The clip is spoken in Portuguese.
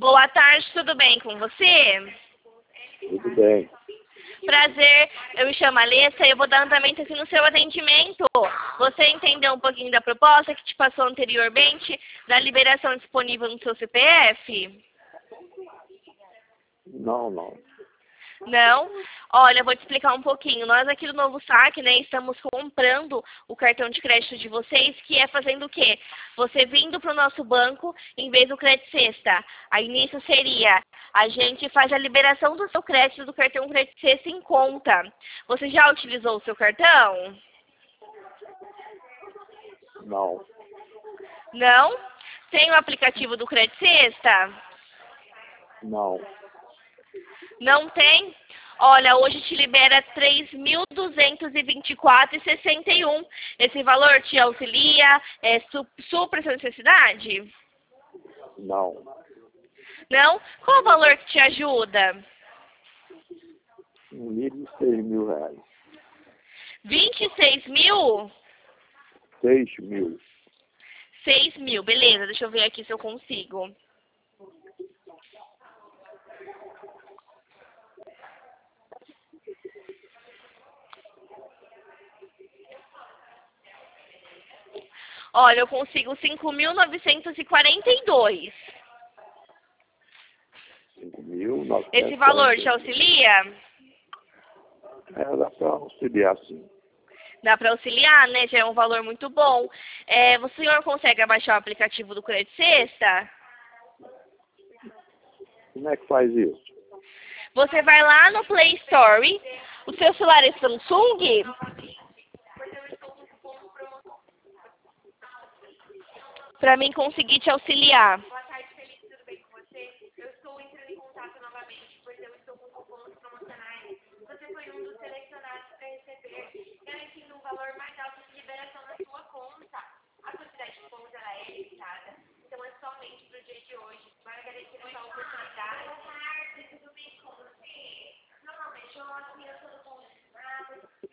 Boa tarde, tudo bem com você? Tudo bem. Prazer, eu me chamo Alessa e eu vou dar andamento aqui no seu atendimento. Você entendeu um pouquinho da proposta que te passou anteriormente, da liberação disponível no seu CPF? Não. Não? Olha, eu vou te explicar um pouquinho. Nós aqui do Novo Saque, né, estamos comprando o cartão de crédito de vocês, que é fazendo o quê? Você vindo para o nosso banco em vez do crédito sexta. Aí nisso seria, a gente faz a liberação do seu crédito, do cartão crédito sexta em conta. Você já utilizou o seu cartão? Não. Não? Tem o aplicativo do crédito sexta? Não. Não tem? Olha, hoje te libera R$ 3.224,61. Esse valor te auxilia? Supra essa necessidade? Não. Não? Qual o valor que te ajuda? No mínimo R$ 6.000. 26 mil? 6.000. 6 mil, beleza. Deixa eu ver aqui se eu consigo. Olha, eu consigo 5.942. 5.900. Esse valor te auxilia? Dá para auxiliar, sim. Dá para auxiliar, né? Já é um valor muito bom. O senhor consegue abaixar o aplicativo do Crédito Sexta? Como é que faz isso? Você vai lá no Play Store. O seu celular é Samsung? Para mim conseguir te auxiliar. Boa tarde, Felipe, tudo bem com você? Eu estou entrando em contato novamente, pois eu estou com cupons promocionais. Você foi um dos selecionados para receber, garantindo um valor mais alto de liberação na sua conta. A quantidade de cupons ela é limitada, então é somente para o dia de hoje. Para garantir essa oportunidade. Boa tarde, tudo bem com você? Normalmente eu assino todo mundo.